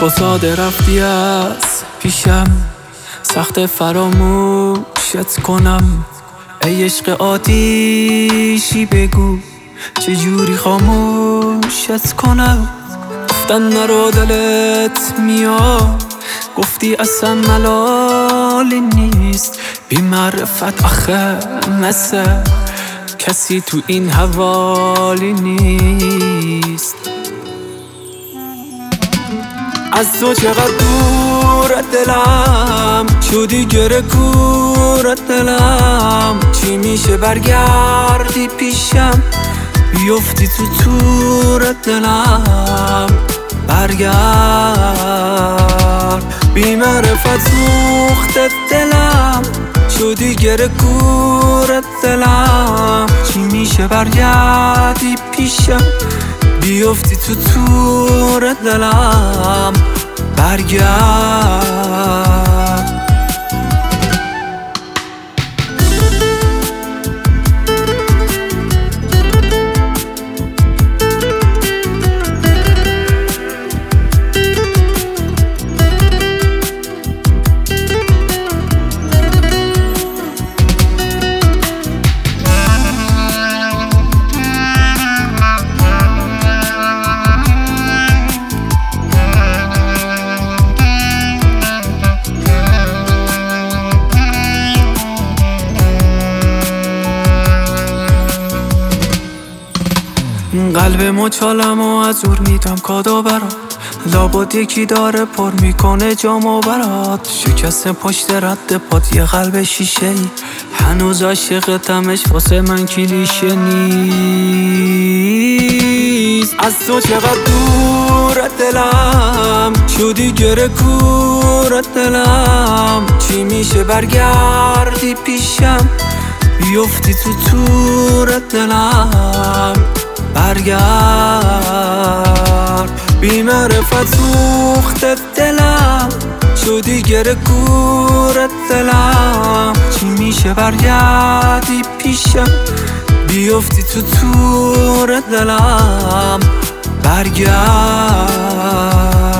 تو ساده رفتی از پیشم، سخت فراموشت کنم. ای عشق آتیشی بگو چجوری خاموشت کنم. گفتن نرو دلت میاد، گفتی اصلا ملالی نیست. بی معرفت آخه مثل کسی تو این حوالی نیست. از تو چقدر دورت دلم، شدی گره کورت دلم. چی میشه برگردی پیشم، بیفتی تو تورت دلم. برگرد بی معرفت سوختت دلم، شدی گره کورت دلم. چی میشه برگردی پیشم، بیفتی تو تورت دلم. برگرد قلب مچالم و از ور میدم کادو برات. لابد یکی داره پر میکنه جامو برات. شکست پشت رد پات یه قلب شیشه ای، هنوز عاشقتمش واسه من کلیشه نیست. از تو چقدر دورت دلم، شدی گره کورت دلم. چی میشه برگردی پیشم، بیفتی تو تورت دلم. برگرد بی معرفت سوختت دلم، شدی گره کورت دلم. چی میشه برگردی پیشم، بیفتی تو تورت دلم. برگرد